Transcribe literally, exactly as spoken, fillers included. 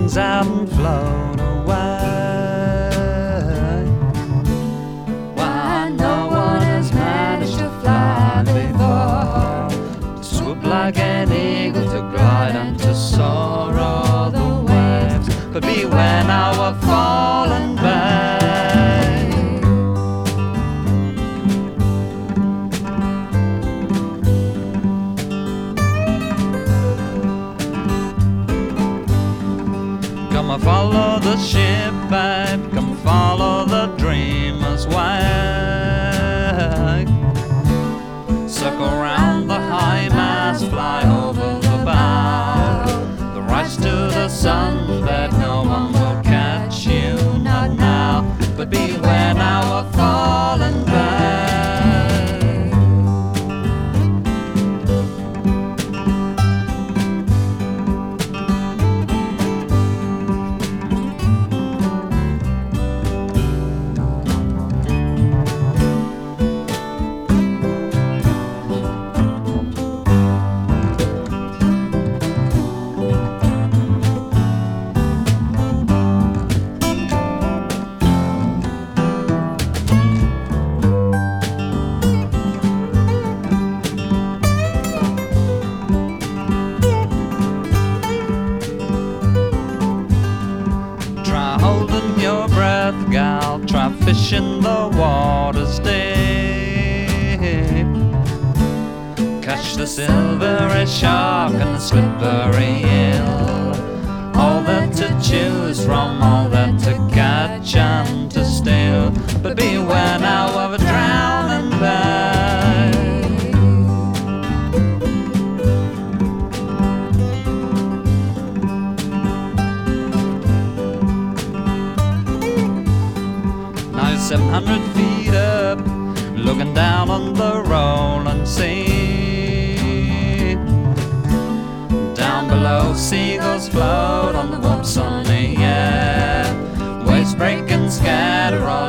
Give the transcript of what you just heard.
wings out and float away. Why no one has managed to fly before, To swoop like an eagle, to glide and to soar o'er the waves. But beware now of fallen babe. Come and follow the ship, babe. Come follow the dreamer's way. Circle round the high mast, fly over the bow. The rise to the sun, that no one will catch you, not now. But beware now of fallen babe. Holding your breath, gal, try fishing the waters deep. Catch the silvery shark and the slippery eel. All that to choose from, all that to catch and to steal. But beware now of a drowning babe. Seven hundred feet up, looking down on the rolling sea. Down below, seagulls float on the warm sunny air. Waves break and scatter all